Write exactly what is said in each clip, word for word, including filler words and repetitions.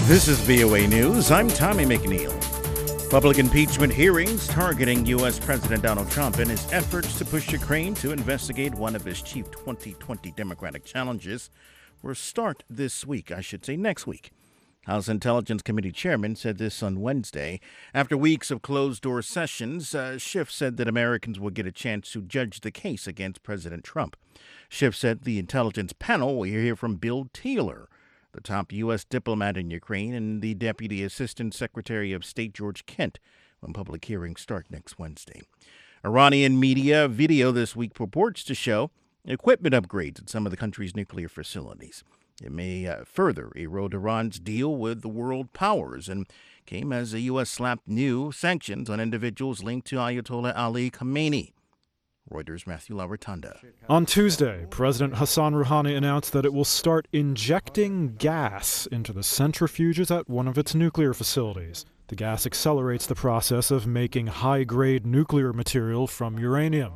This is V O A News. I'm Tommy McNeil. Public impeachment hearings targeting U S. President Donald Trump and his efforts to push Ukraine to investigate one of his chief twenty twenty Democratic challenges will start this week, I should say next week. House Intelligence Committee Chairman said this on Wednesday. After weeks of closed-door sessions, uh, Schiff said that Americans will get a chance to judge the case against President Trump. Schiff said the intelligence panel will hear from Bill Taylor, the top U S diplomat in Ukraine, and the Deputy Assistant Secretary of State George Kent when public hearings start next Wednesday. Iranian media video this week purports to show equipment upgrades at some of the country's nuclear facilities. It may uh, further erode Iran's deal with the world powers and came as the U S slapped new sanctions on individuals linked to Ayatollah Ali Khamenei. Reuters' Matthew LaRotanda. On Tuesday, President Hassan Rouhani announced that it will start injecting gas into the centrifuges at one of its nuclear facilities. The gas accelerates the process of making high-grade nuclear material from uranium.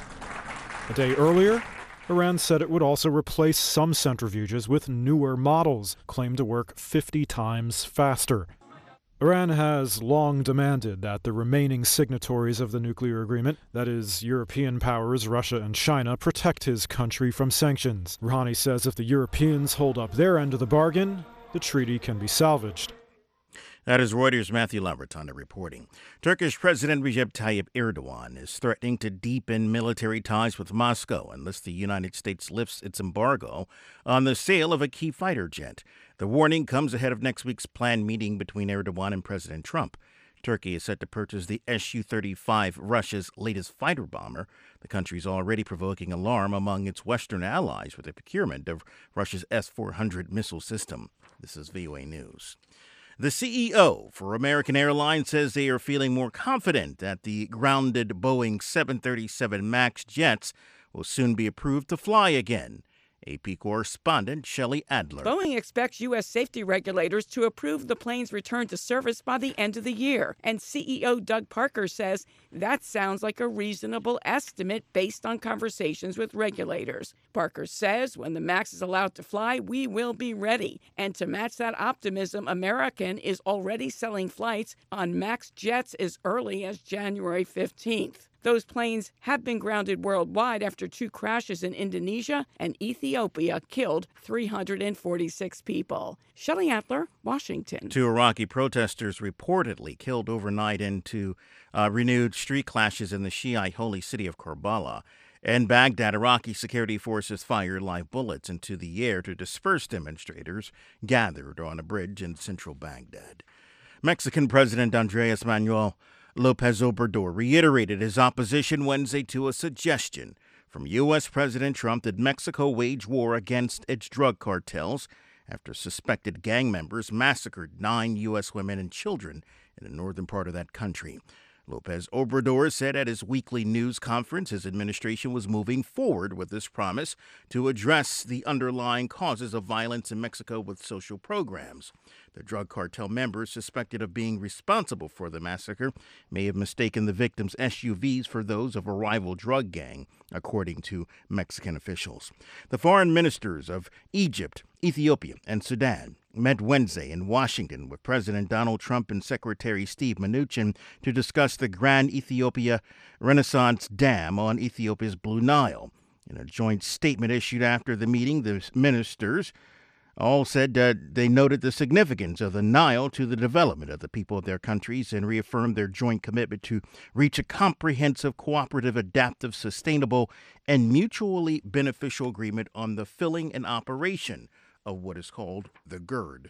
A day earlier, Iran said it would also replace some centrifuges with newer models, claimed to work fifty times faster. Iran has long demanded that the remaining signatories of the nuclear agreement, that is, European powers Russia and China, protect his country from sanctions. Rouhani says if the Europeans hold up their end of the bargain, the treaty can be salvaged. That is Reuters' Matthew LaRotanda reporting. Turkish President Recep Tayyip Erdogan is threatening to deepen military ties with Moscow unless the United States lifts its embargo on the sale of a key fighter jet. The warning comes ahead of next week's planned meeting between Erdogan and President Trump. Turkey is set to purchase the S U thirty-five, Russia's latest fighter bomber. The country is already provoking alarm among its Western allies with the procurement of Russia's S four hundred missile system. This is V O A News. The C E O for American Airlines says they are feeling more confident that the grounded Boeing seven thirty-seven MAX jets will soon be approved to fly again. A P correspondent Shelley Adler. Boeing expects U S safety regulators to approve the plane's return to service by the end of the year. And C E O Doug Parker says that sounds like a reasonable estimate based on conversations with regulators. Parker says when the MAX is allowed to fly, we will be ready. And to match that optimism, American is already selling flights on MAX jets as early as January fifteenth. Those planes have been grounded worldwide after two crashes in Indonesia and Ethiopia killed three hundred forty-six people. Shelley Adler, Washington. Two Iraqi protesters reportedly killed overnight into uh, renewed street clashes in the Shiite holy city of Karbala. In Baghdad, Iraqi security forces fired live bullets into the air to disperse demonstrators gathered on a bridge in central Baghdad. Mexican President Andrés Manuel López Obrador reiterated his opposition Wednesday to a suggestion from U S. President Trump that Mexico wage war against its drug cartels after suspected gang members massacred nine U S women and children in the northern part of that country. López Obrador said at his weekly news conference his administration was moving forward with this promise to address the underlying causes of violence in Mexico with social programs. The drug cartel members suspected of being responsible for the massacre may have mistaken the victims' S U Vs for those of a rival drug gang, according to Mexican officials. The foreign ministers of Egypt, Ethiopia, and Sudan met Wednesday in Washington with President Donald Trump and Secretary Steve Mnuchin to discuss the Grand Ethiopia Renaissance Dam on Ethiopia's Blue Nile. In a joint statement issued after the meeting, the ministers all said that they noted the significance of the Nile to the development of the people of their countries and reaffirmed their joint commitment to reach a comprehensive, cooperative, adaptive, sustainable, and mutually beneficial agreement on the filling and operation of what is called the GERD.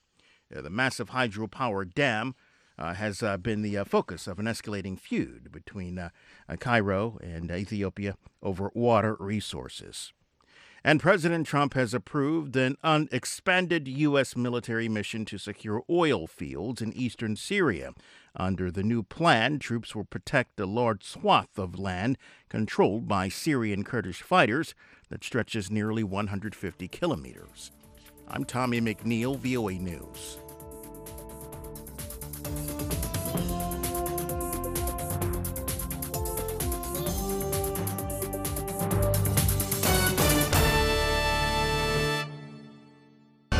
Uh, the massive hydropower dam uh, has uh, been the uh, focus of an escalating feud between uh, uh, Cairo and Ethiopia over water resources. And President Trump has approved an unexpanded U S military mission to secure oil fields in eastern Syria. Under the new plan, troops will protect a large swath of land controlled by Syrian Kurdish fighters that stretches nearly one hundred fifty kilometers. I'm Tommy McNeil, V O A News.